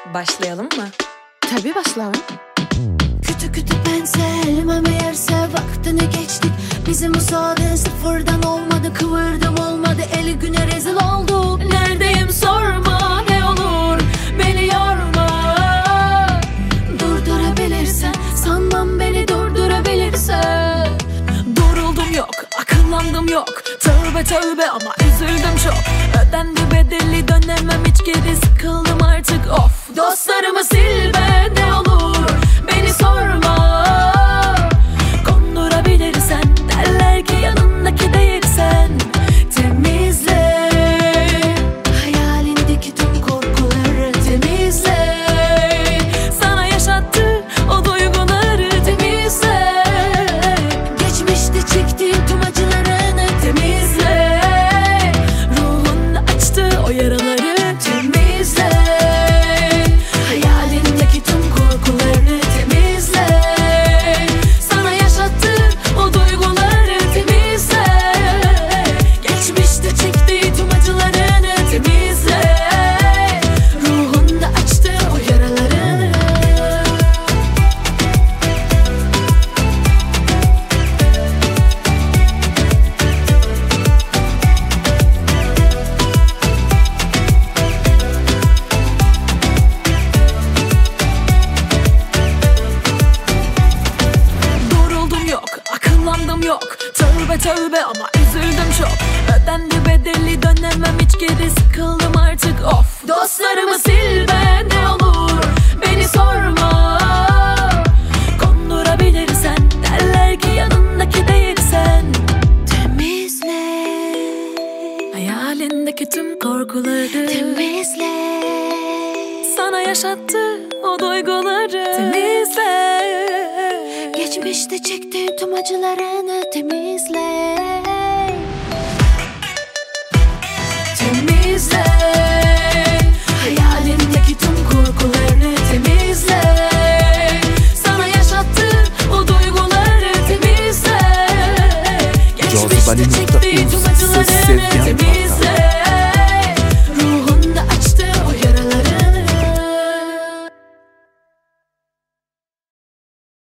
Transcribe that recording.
Başlayalım mı? Tabii başlayalım. Kötü kötü pense elime meğerse vaktini geçtik. Bizim müsaade sıfırdan olmadı, kıvırdım olmadı, eli güne rezil olduk. Neredeyim sorma, ne olur beni yorma. Durdurabilirsen, sanmam beni durdurabilirsen. Duruldum yok, akıllandım yok, tövbe tövbe ama üzüldüm çok. Ödendi bedeli, dönemem hiç geri, sıkıldım artık of. Dostlarımı sil be, ne olur beni sorma. Kondurabilirsen, derler ki yanındaki değilsen. Temizle hayalindeki tüm korkuları, temizle sana yaşattı o duyguları, temizle geçmişte çektiğin tüm acılarını, temizle ruhunda açtı o yaraları, temizle hayalindeki tüm korkuları, temizle sana yaşattı o duyguları, temizle geçmişte çektiği tüm acılarını, temizle ruhunda açtı o yaralarını. Duruldum yok, akıllandım yok, tövbe tövbe ama üzüldüm çok. Ödendi bedeli, dönemem hiç geri, sıkıldım artık of. Dostlarımı sil be, ne olur beni sorma. Kondurabilirsen, derler ki yanındaki değilsen. Temizle hayalindeki tüm korkuları, temizle sana yaşattı o duyguları, temizle geçmişte çektiğim tüm acılarını, temizle